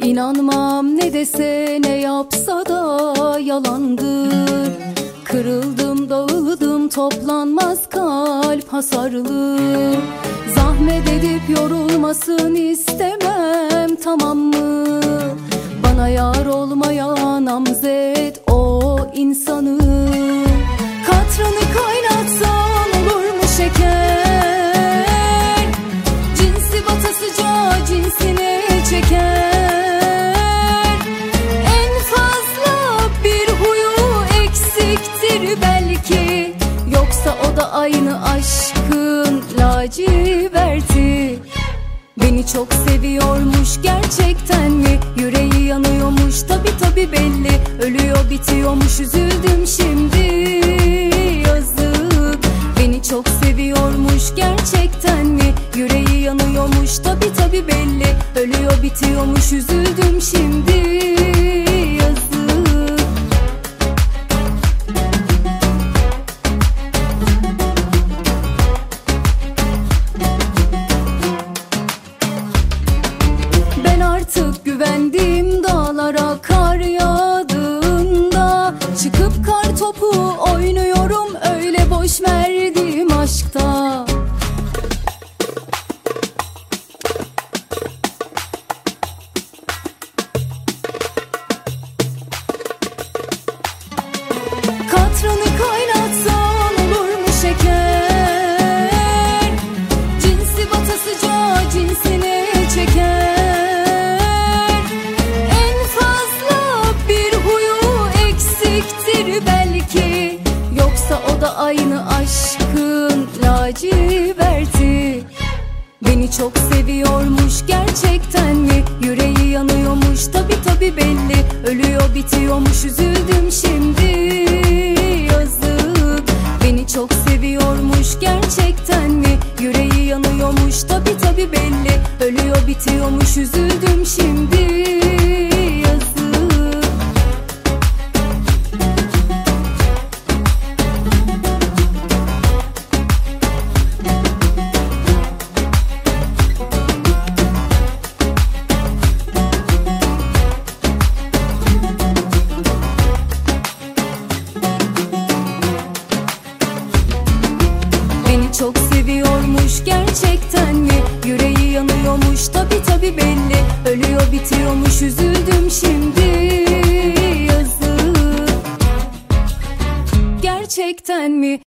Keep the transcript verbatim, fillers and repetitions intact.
İnanmam ne dese ne yapsa da yalandır. Kırıldım dağıldım toplanmaz kalp hasarlı. Zahmet edip yorulmasın istemem, tamam mı? Bana yar olmayan namzet o insanı. Katranı kaynatsan olur mu şeker? Cinsi batasıca cinsine çeker. En fazla bir huyu eksiktir belki, yoksa o da aynı aşkın laciverti. Beni çok seviyormuş gerçekten mi? Yüreği yanıyormuş tabi tabi belli. Ölüyor bitiyormuş, üzüldüm şimdi, yazık. Beni çok seviyormuş gerçekten mi? Yüreği yanıyormuş tabi tabi belli. Ölüyor bitiyormuş, üzüldüm şimdi, yazık. Artık güvendiğim dağlara kar yağdığında çıkıp kar topu oynuyorum öyle boş verdiğim aşkta. Katranı kaynatsan olur mu şeker? Cinsi batasıca cinsine çeker. Belki, yoksa o da aynı aşkın laciverti. Beni çok seviyormuş gerçekten mi? Yüreği yanıyormuş tabi tabi belli. Ölüyor bitiyormuş, üzüldüm şimdi, yazık. Beni çok seviyormuş gerçekten mi? Yüreği yanıyormuş tabi tabi belli. Ölüyor bitiyormuş, üzüldüm şimdi, yazık. Çok seviyormuş gerçekten mi? Yüreği yanıyormuş tabi tabi belli. Ölüyor bitiyormuş, üzüldüm şimdi, yazık. Gerçekten mi?